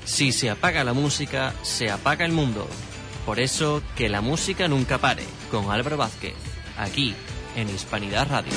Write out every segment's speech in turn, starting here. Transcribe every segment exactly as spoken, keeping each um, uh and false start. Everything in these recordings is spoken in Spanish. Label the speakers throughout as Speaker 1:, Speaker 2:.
Speaker 1: Si se apaga la música, se apaga el mundo. Por eso, que la música nunca pare, con Álvaro Vázquez, aquí, en Hispanidad Radio.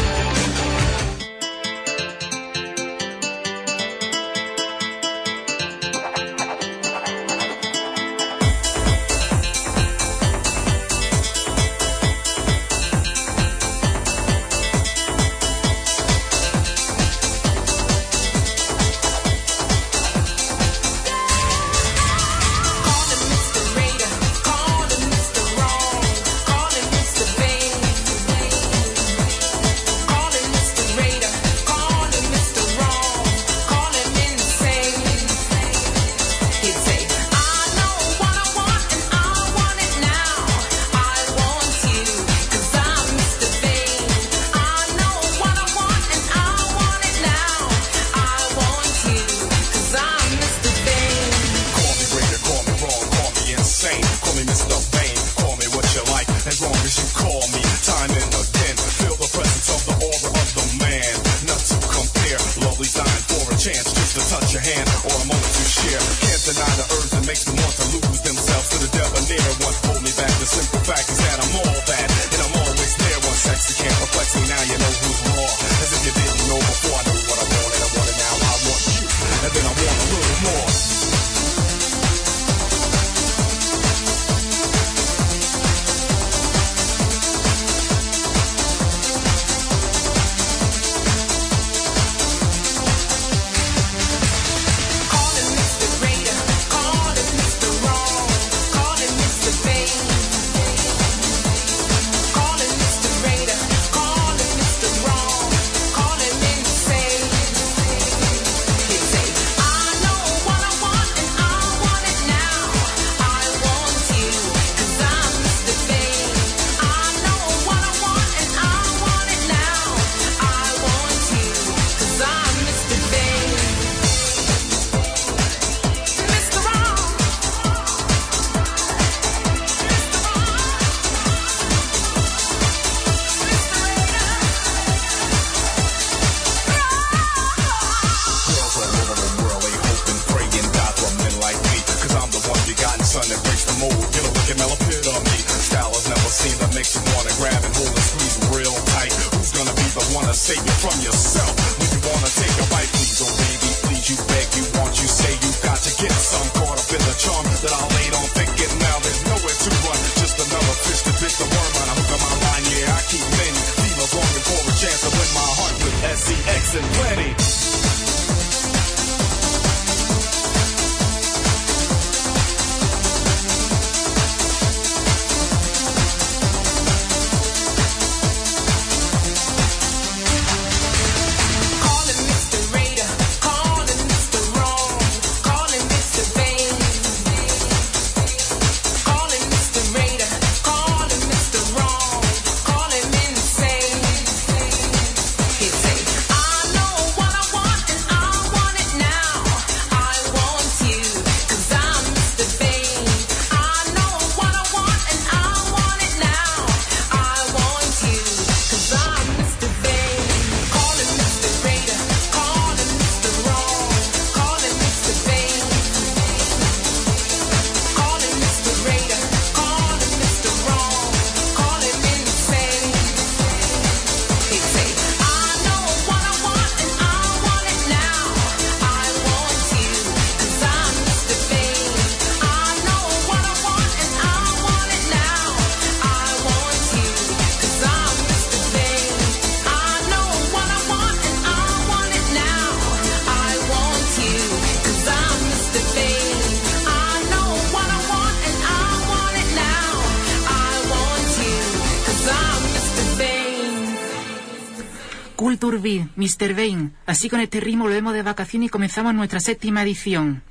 Speaker 2: Culture Beat, mister Bane. Así con este ritmo volvemos de vacaciones y comenzamos nuestra séptima edición.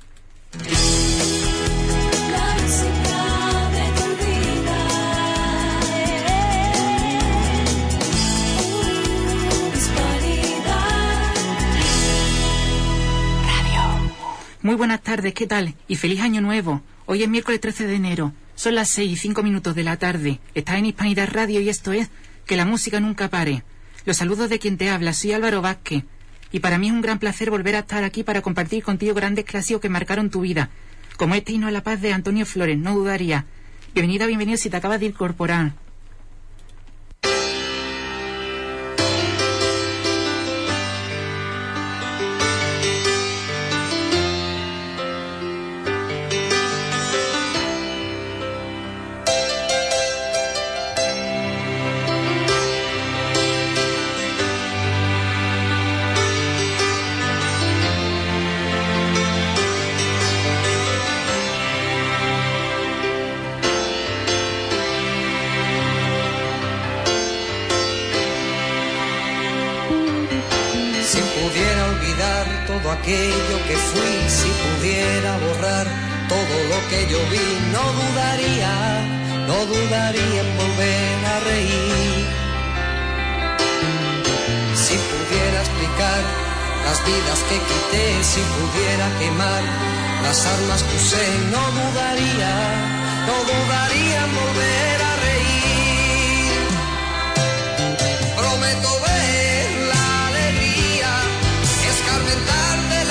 Speaker 2: Muy buenas tardes, ¿qué tal? Y feliz año nuevo. Hoy es miércoles trece de enero. Son las seis y cinco minutos de la tarde. Estás en Hispanidad Radio y esto es Que la música nunca pare. Los saludos de quien te habla, soy Álvaro Vázquez. y para mí es un gran placer volver a estar aquí para compartir contigo grandes clásicos que marcaron tu vida, como este Himno a la Paz de Antonio Flores, no dudaría. Bienvenida, bienvenido si te acabas de incorporar.
Speaker 3: Aquello que fui, si pudiera borrar todo lo que yo vi, no dudaría, no dudaría en volver a reír. Si pudiera explicar las vidas que quité, si pudiera quemar las armas que usé, no dudaría, no dudaría en volver a reír. Prometo ver la alegría, escarmentar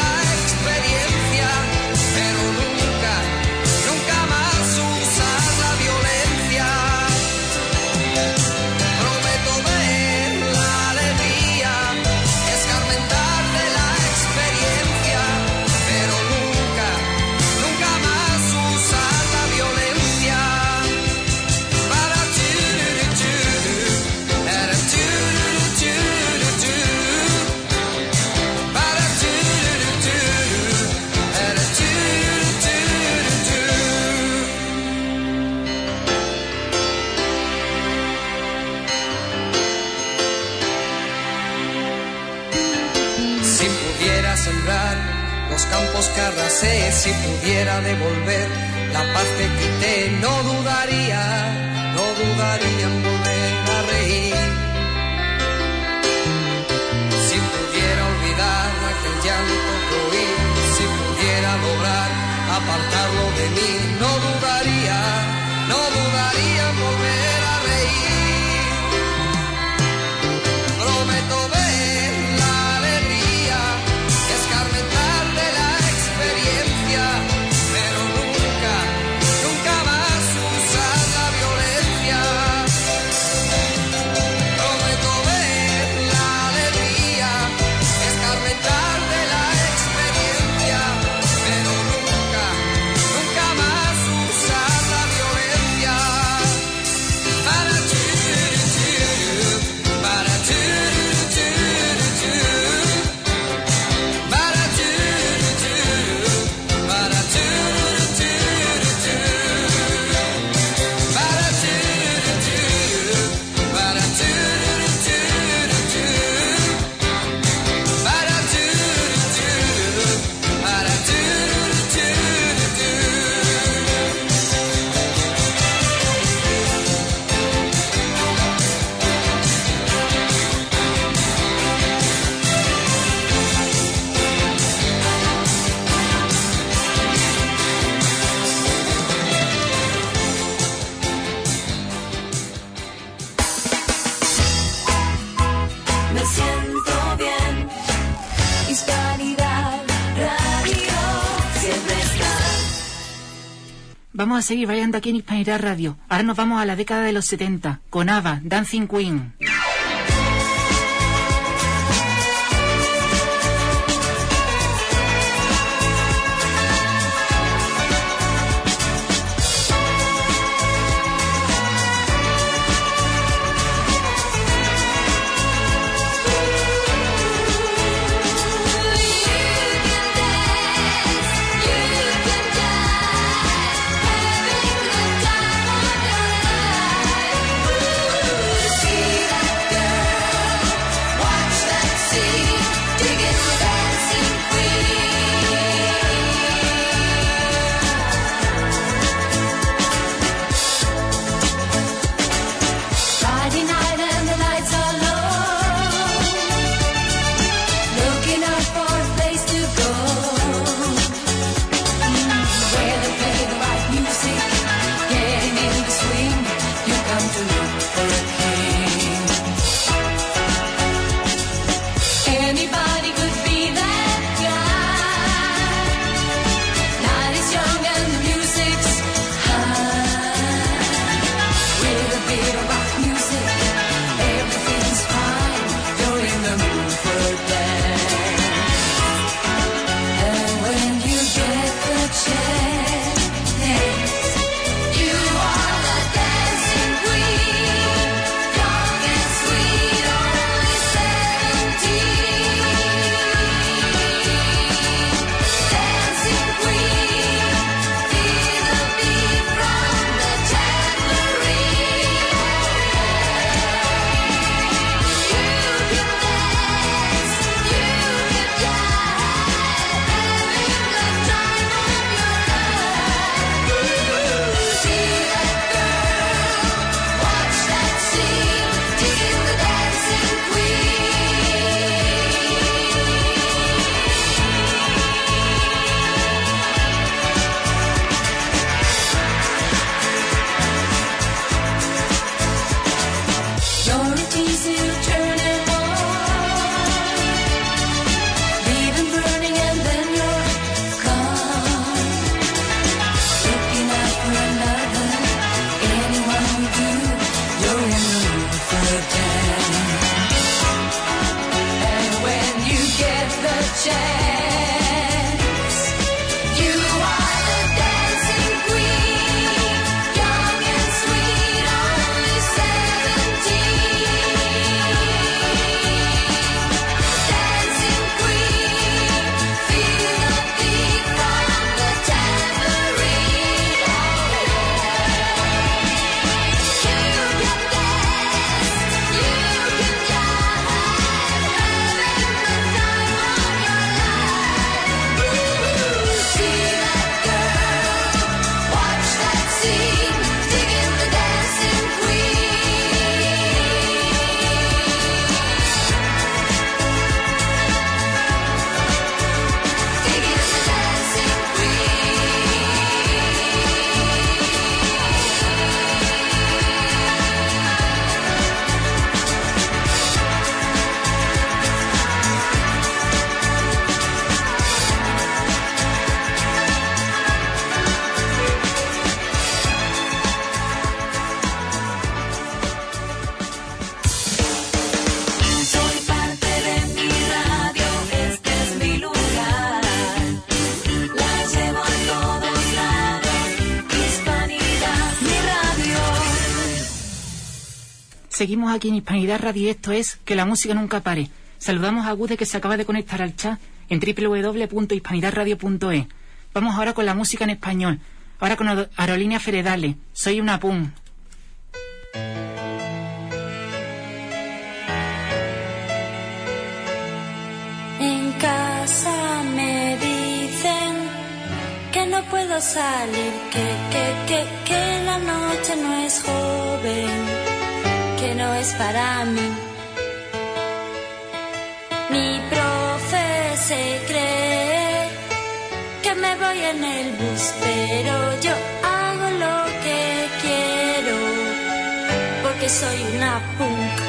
Speaker 3: que arrasé, si pudiera devolver la paz que quité, no dudaría, no dudaría en volver a reír. Si pudiera olvidar aquel llanto que oí, si pudiera lograr apartarlo de mí, no dudaría, no dudaría en volver a reír. Prometo ver la alegría, escarmentar de la experiencia, pero nunca, nunca más usar la violencia. Prometo ver la alegría, escarmentar de la experiencia, pero nunca, nunca más usar la violencia. Para tu, para tu, para tu, para tu,
Speaker 4: Me siento bien. Hispanidad Radio siempre está.
Speaker 2: Vamos a seguir variando aquí en Hispanidad Radio. Ahora nos vamos a la década de los setenta, con ABBA, Dancing Queen.
Speaker 4: You can dance, you can die, having the time of your life.
Speaker 2: Seguimos aquí en Hispanidad Radio y esto es Que la música nunca pare. Saludamos a Gude que se acaba de conectar al chat en doble u doble u doble u punto hispanidad radio punto es. Vamos ahora con la música en español. Ahora con Aerolínea Feredale. Soy una pum.
Speaker 4: En casa me dicen que no puedo salir, que, que, que, que la noche no es joven, que no es para mí. Mi profe se cree que me voy en el bus, pero yo hago lo que quiero, porque soy una punk.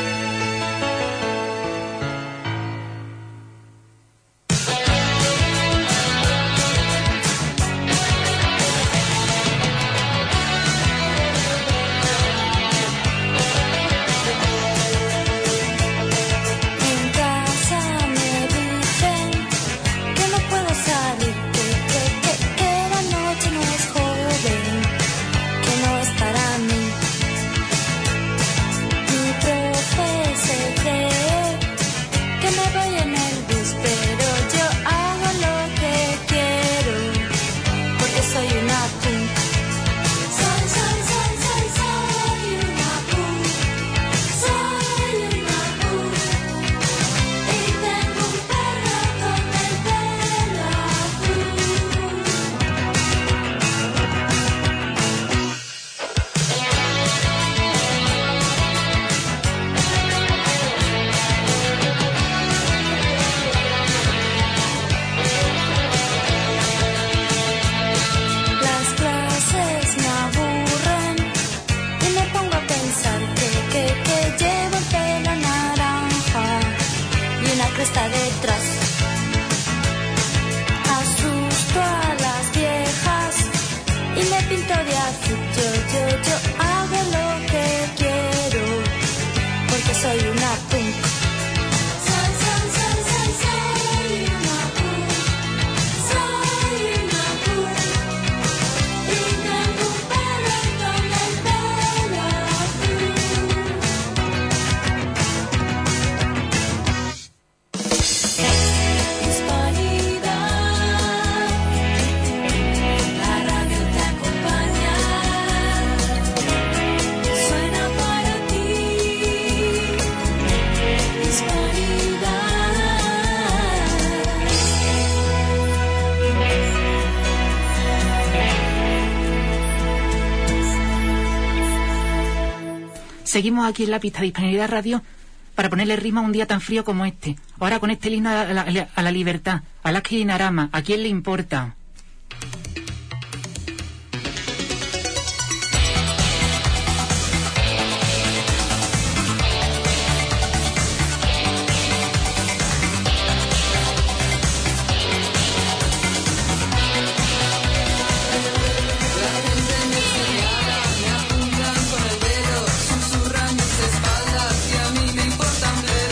Speaker 2: Seguimos aquí en la pista de Hispanidad Radio para ponerle ritmo a un día tan frío como este. Ahora con este himno a la, a la, a la libertad. Alaski y Narama, ¿a quién le importa?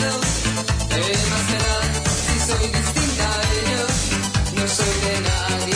Speaker 3: Soy distinta a ellos, no soy de nadie.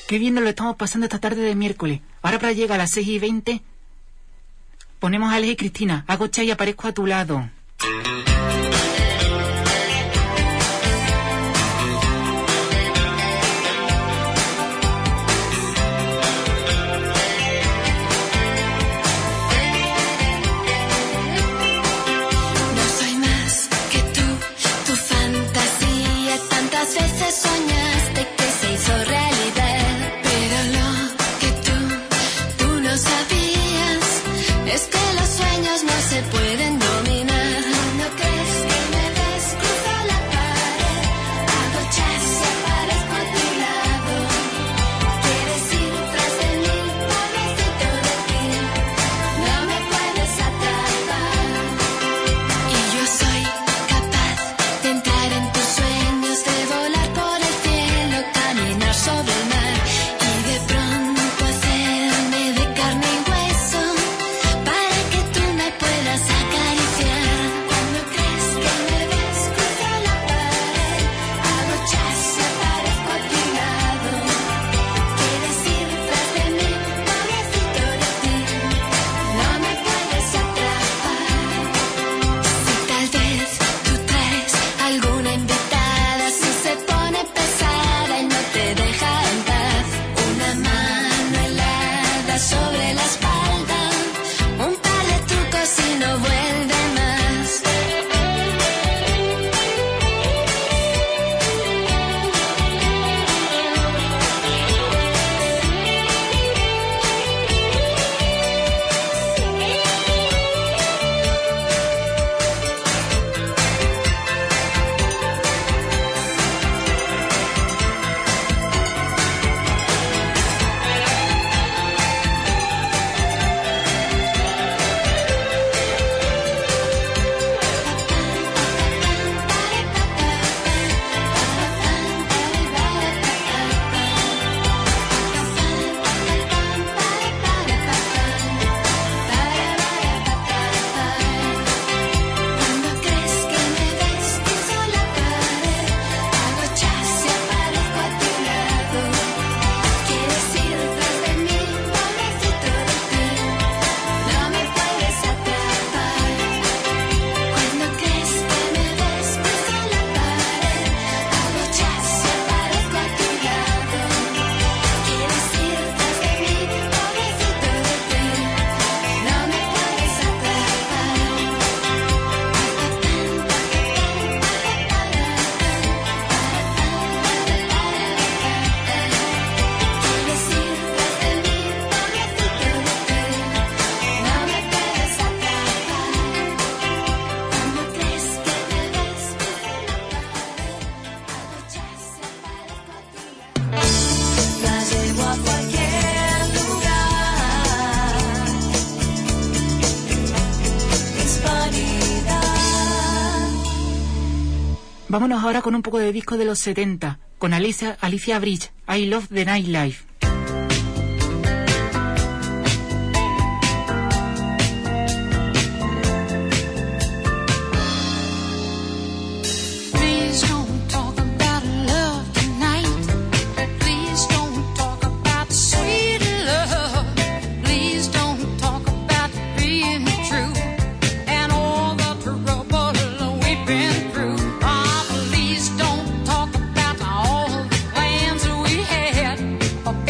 Speaker 2: Qué bien nos lo estamos pasando esta tarde de miércoles. Ahora para llegar a las seis y veinte, ponemos a Alex y Cristina. Hago cha y aparezco a tu lado.
Speaker 4: Soñaste que se hizo realidad, pero lo que tú, tú no sabías es que los sueños no se pueden dominar. ¿No crees que me ves? Cruzo la pared, hago chas y aparezco a tu lado. Quieres ir tras de mí, pobrecito de ti, no me puedes atrapar. Y yo soy capaz de entrar en tus sueños, de volar por el cielo, caminar sobre el mar y de pronto hacerme de carne y hueso para que tú me puedas acariciar. Cuando crees que me ves, cruzo la pared, hago chas y aparezco a tu lado. Quieres ir tras de mí, pobrecito de ti, no me puedes atrapar. Si tal vez tú traes alguna invitada, si se pone pesada y no te deja en paz, una mano helada sobre la espalda, un par de trucos y no vuelve más. Cuando crees que me ves, cruzo la pared, hago chas y aparezco a tu lado. Quieres ir tras de mí, pobrecito de ti, no me puedes atrapar. Cuando crees que me ves, cruzo la pared, hago chas y aparezco a tu lado. Quieres ir tras de mí, pobrecito de ti, no me puedes La llevo a cualquier lugar. Hispanidad.
Speaker 2: Vámonos ahora con un poco de disco de los setenta, con Alicia, Alicia Bridge, I Love the Nightlife.
Speaker 5: Please don't talk about love tonight. Please don't talk about sweet love. Please don't talk about being true and all the trouble we've been through. Ah, please don't talk about all the plans we had.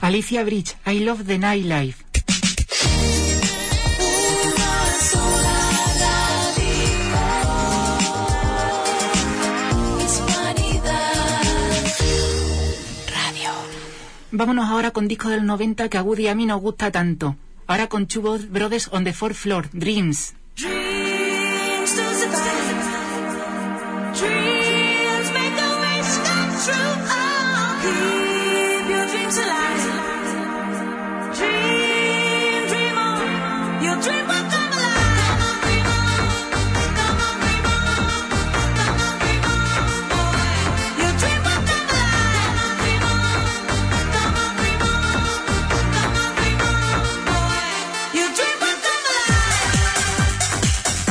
Speaker 2: Alicia Bridge, I Love the Nightlife. Vámonos ahora con discos del noventa que a Woody y a mí nos gusta tanto. Ahora con Two Brothers on the Fourth Floor, Dreams.
Speaker 6: Dreams to survive. Dreams make a wish come true. Oh, keep your dreams alive. Dream, dream on. Your dream will come alive. Come on, dream on. Come on, dream on. Come on, dream on, boy. Your dream will come alive. Come on, dream on. Come on, dream on. Come on, dream on, boy. Your dream will come alive.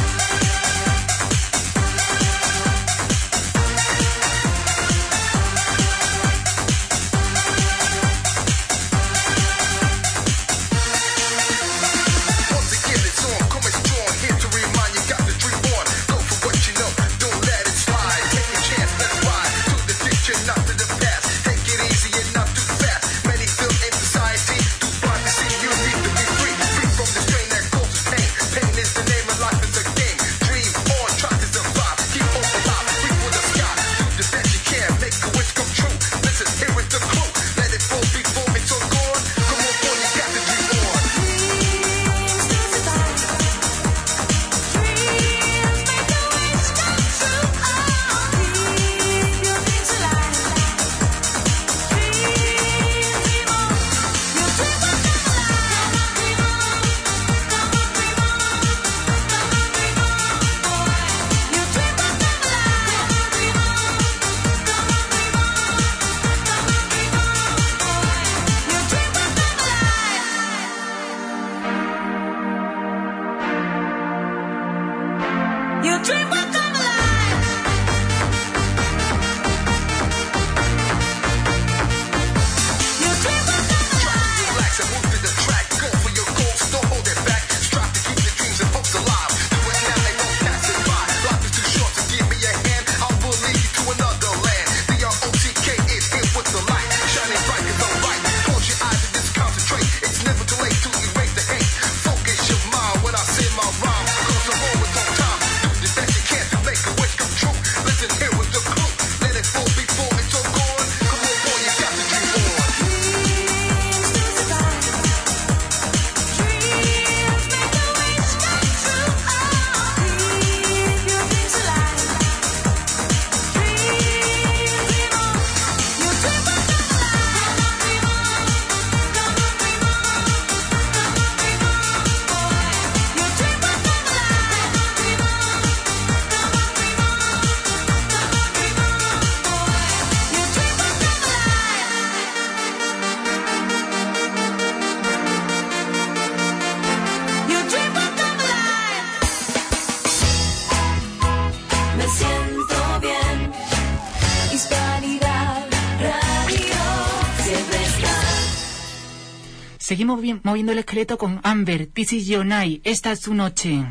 Speaker 2: Seguimos moviendo el esqueleto con Amber, This is your night, esta es tu noche.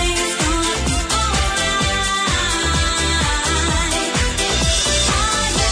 Speaker 6: Oh, yeah.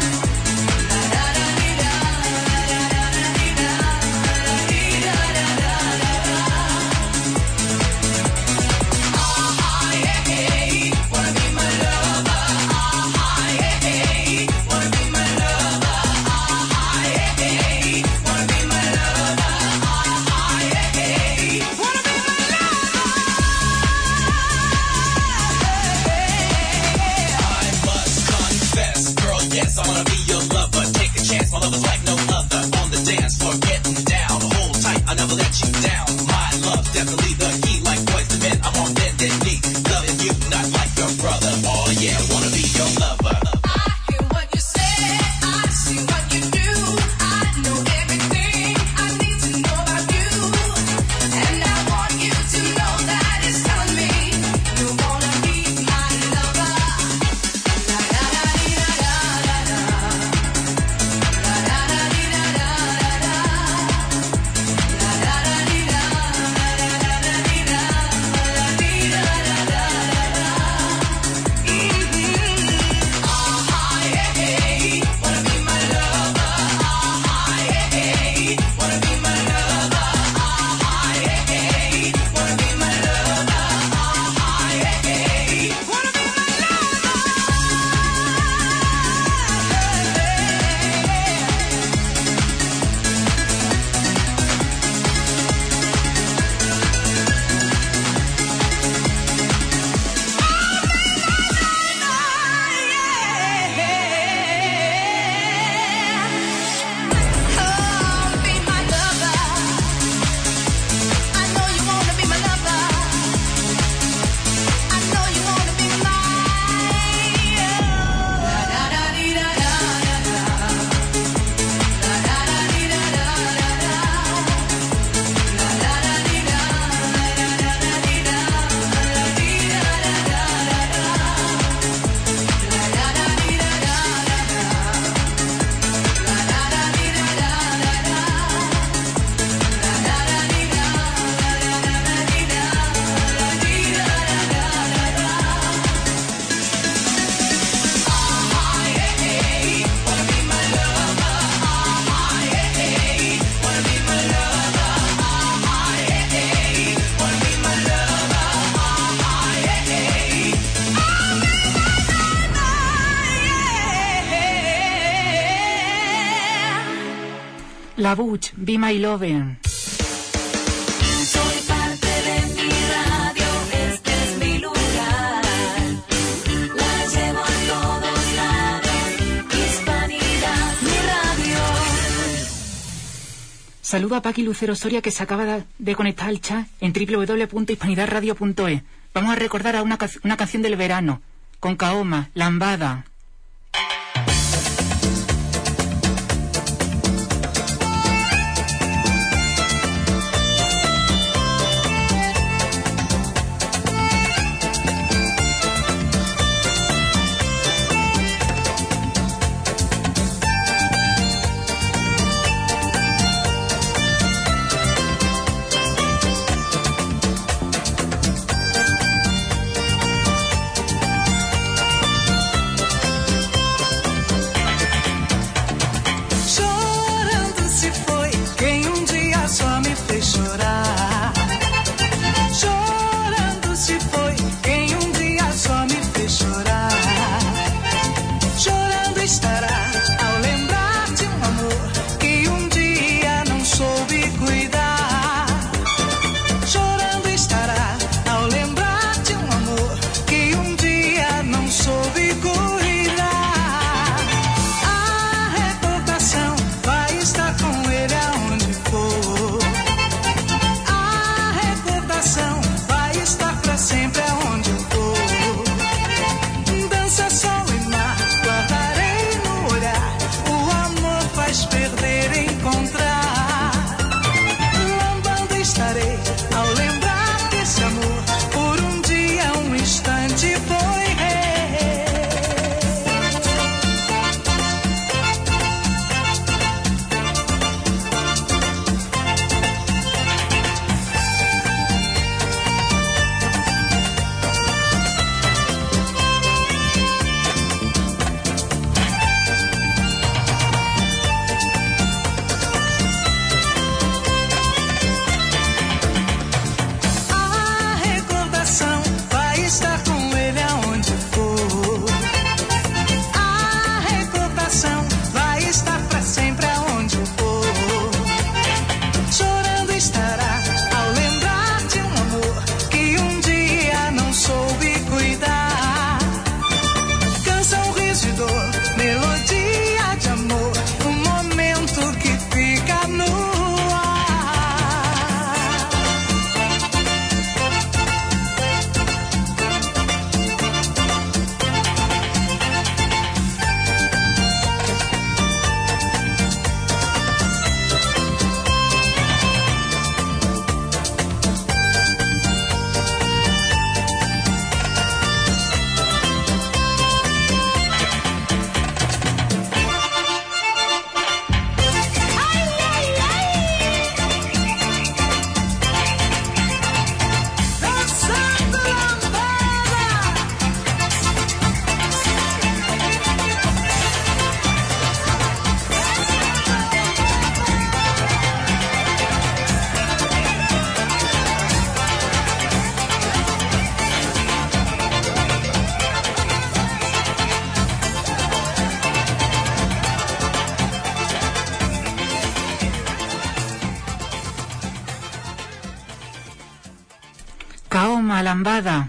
Speaker 2: La Butch, Be My Lover.
Speaker 7: Soy parte de mi radio, este es mi lugar. La llevo a todos lados, Hispanidad, mi radio.
Speaker 2: Saludo a Paqui Lucero Soria, que se acaba de conectar al chat en doble u doble u doble u punto hispanidad radio punto es. Vamos a recordar a una, una canción del verano, con Kaoma, Lambada. Kaoma, lambada.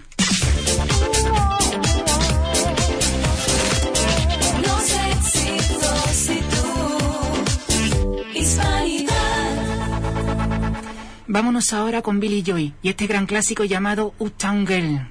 Speaker 7: Los éxitos y tú, Hispanidad.
Speaker 2: Vámonos ahora con Billy Joy y este gran clásico llamado Uptown Girl.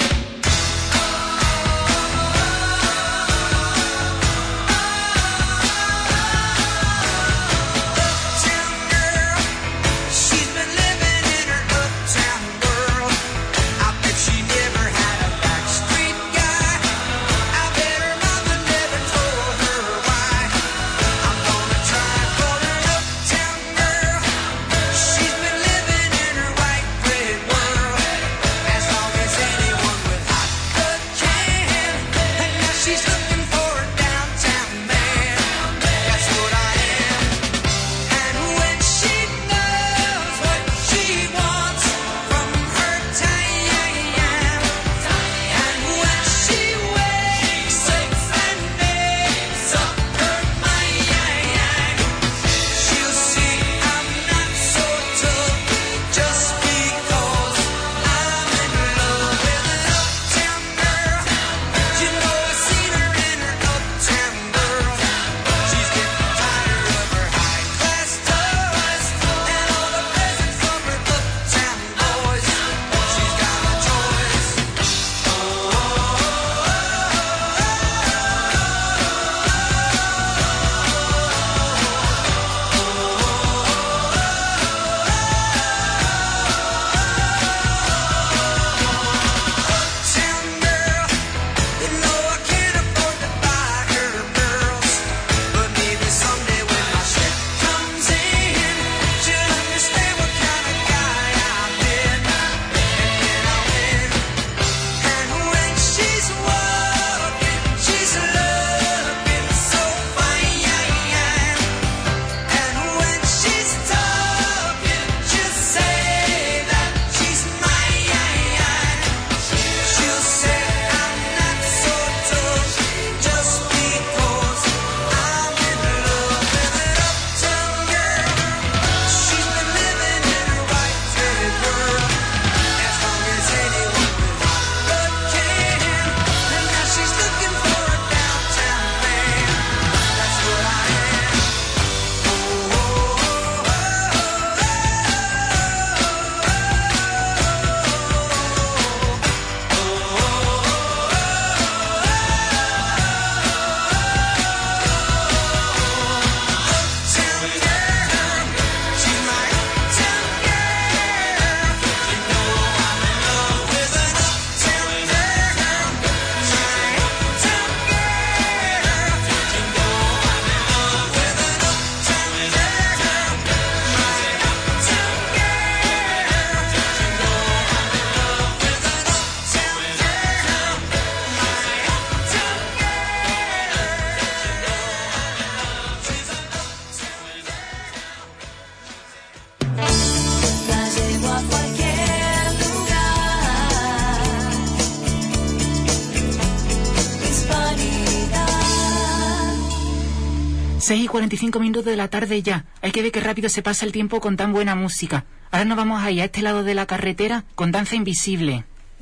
Speaker 2: seis y cuarenta y cinco minutos de la tarde ya. Hay que ver qué rápido se pasa el tiempo con tan buena música. Ahora nos vamos a ir a este lado de la carretera con Danza Invisible.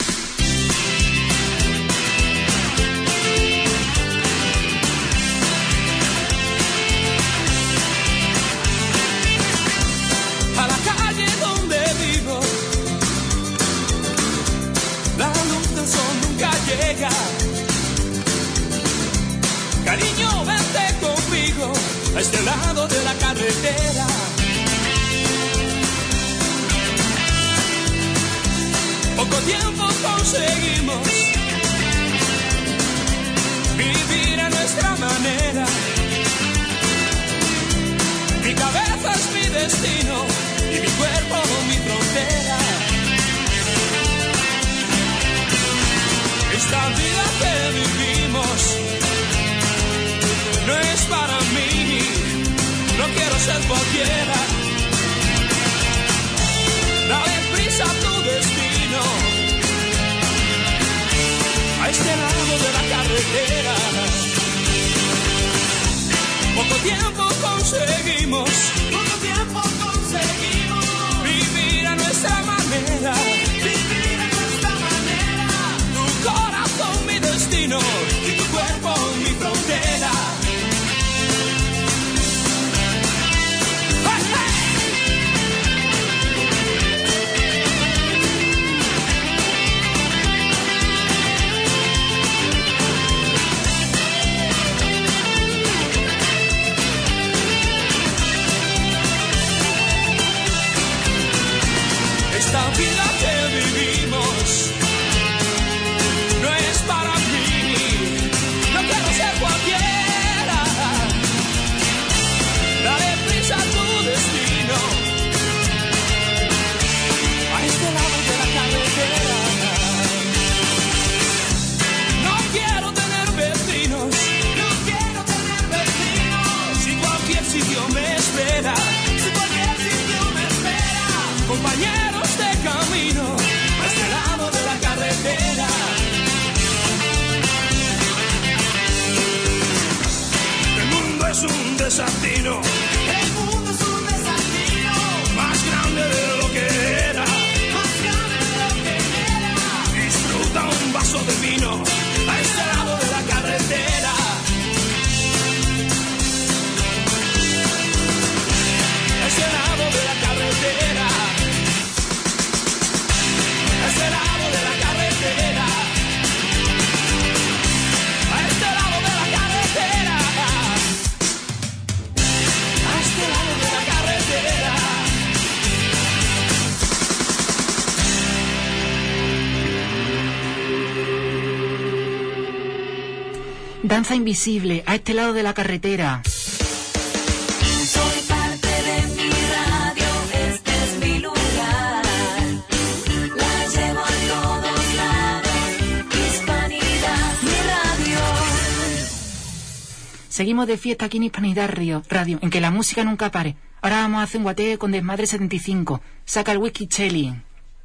Speaker 8: A la calle donde vivo, la luz del sol nunca llega. Cariño, vente conmigo a este lado de la carretera. Poco tiempo conseguimos vivir a nuestra manera. Mi cabeza es mi destino y mi cuerpo mi frontera. Esta vida que vivimos no es para mí, no quiero ser cualquiera. Dale prisa a tu destino, a este lado de la carretera. Poco tiempo conseguimos, poco tiempo conseguimos vivir a nuestra manera, vivir a vida que vivimos no es para mí. No quiero ser cualquiera. Dale prisa a tu destino. A este lado de la carretera. No quiero tener vecinos. No quiero tener vecinos. Si cualquier sitio me espera. Si cualquier sitio me espera. Compañeros de camino. A este lado de la carretera. El mundo es un desatino. El mundo es un desatino. Más grande de lo que era. Más grande de lo que era. Disfruta un vaso de vino a este lado de la carretera. A este lado de la carretera. A este lado de la carretera. A este lado de la carretera. A este lado de la carretera.
Speaker 2: Danza invisible, a este lado de la carretera.
Speaker 7: Soy parte de mi radio, este es mi lugar. La llevo a todos lados, Hispanidad, mi radio.
Speaker 2: Seguimos de fiesta aquí en Hispanidad Radio, radio, en que la música nunca pare. Ahora vamos a hacer un guateo con Desmadre setenta y cinco. Saca el whisky Chelly.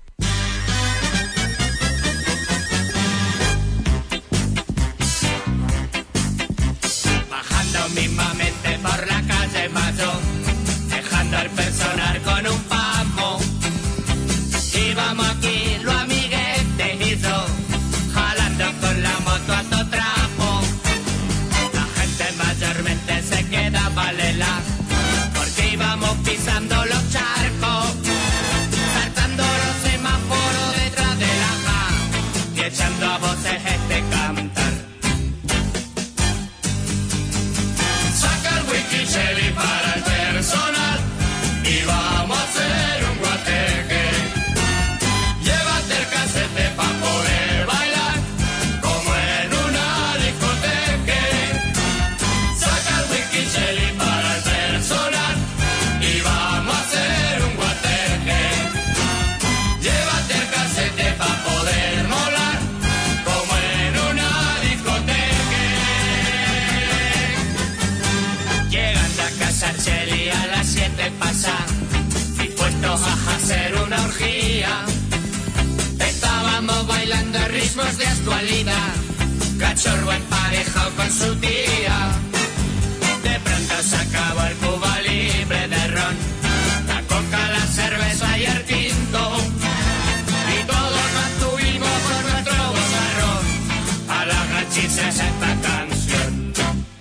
Speaker 9: Bajando mismamente por la calle Mayo, dejando al personal con un pamo. Íbamos aquí los amiguetes y yo, jalando con la moto a todo trapo. La gente mayormente se quedaba lela, porque íbamos pisando los charcos, saltando los semáforos detrás de la ja, y echando a voces este cantar. Saca el whisky Shelly para el personal y vamos a hacer un guateque. Llévate el casete pa' poder bailar como en una discoteca. Saca el whisky Shelly para el personal y vamos a hacer un guateque. Llévate el casete pa' poder molar como en una discoteca. Llegando a casa Shelly a las siete pasan, dispuestos a hacer una orgía. Estábamos bailando ritmos de actualidad, cachorro emparejado con su tía. De pronto se acabó el Cuba libre de ron, la coca, la cerveza y el tinto. Y todos nos tuvimos por nuestro bozarrón a las rachices esta canción.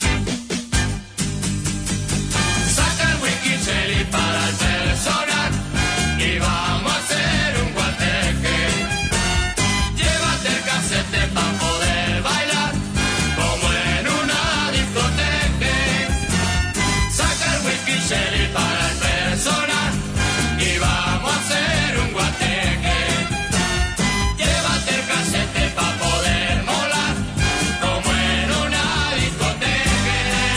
Speaker 9: Saca el whisky Shelly para el personal y vamos a hacer un guateque. Llévate el casete pa' poder bailar como en una discoteca. Saca el whisky Shelly para el personal y vamos a hacer un guateque. Llévate el casete pa' poder molar como en una discoteca.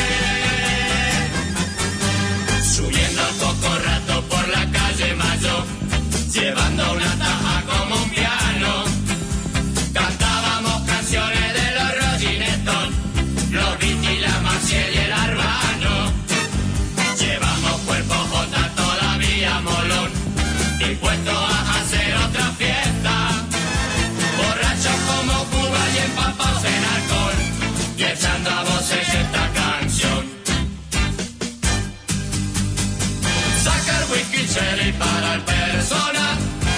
Speaker 9: Subiendo poco rato por la calle Mayo, llevando una taja como un piano. Cantábamos canciones de los Rogineton, los Beatles, la Maciel y el Arbano. Llevamos cuerpo J todavía molón, dispuestos a hacer otra fiesta. Borrachos como Cuba y empapados en alcohol, y echando a voces esta canción. Saca el whisky Shelly para el personal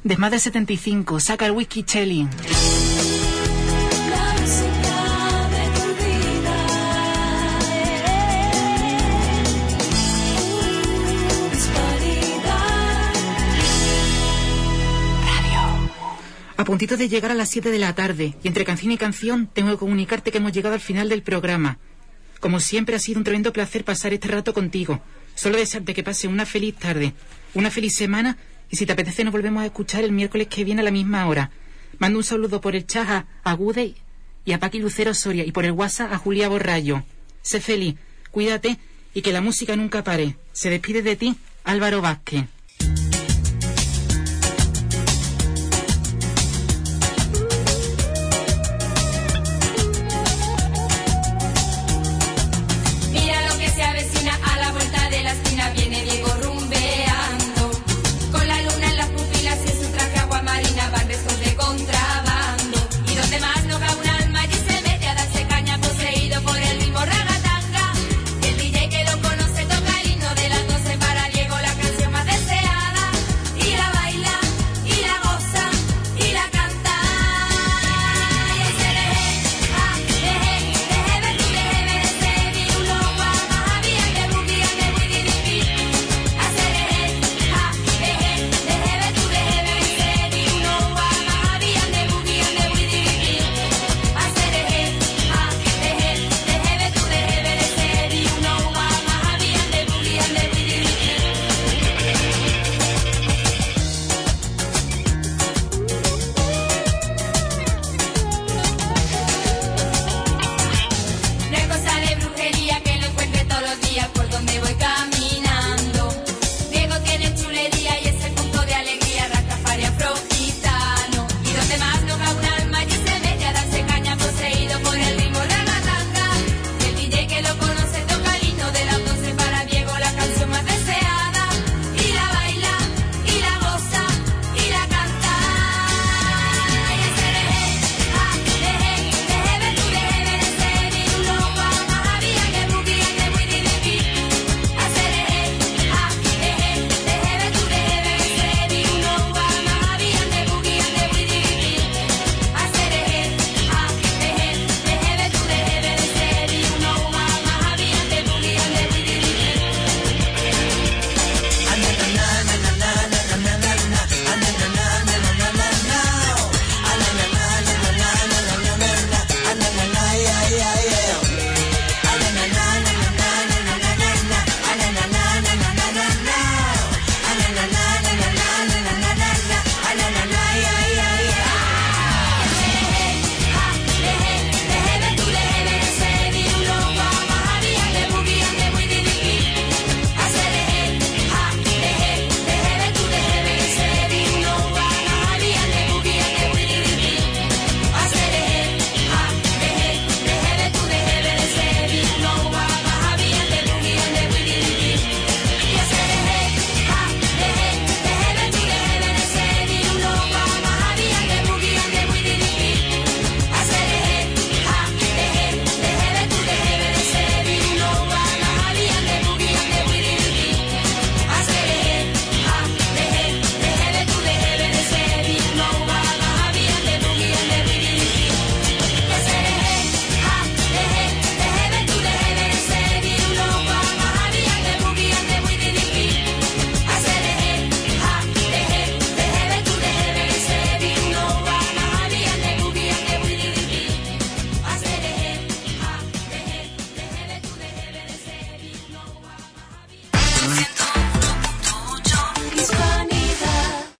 Speaker 2: De más de setenta y cinco, saca el whisky Chelly.
Speaker 7: La música de tu vida. Uh, Hispanidad.
Speaker 2: A puntito de llegar a las siete de la tarde, y entre canción y canción tengo que comunicarte que hemos llegado al final del programa. Como siempre ha sido un tremendo placer pasar este rato contigo. Solo desearte que pases una feliz tarde, una feliz semana, y si te apetece nos volvemos a escuchar el miércoles que viene a la misma hora. Mando un saludo por el chat a, a Gude y a Paqui Lucero Soria, y por el WhatsApp a Julia Borrallo. Sé feliz, cuídate y que la música nunca pare. Se despide de ti Álvaro Vázquez.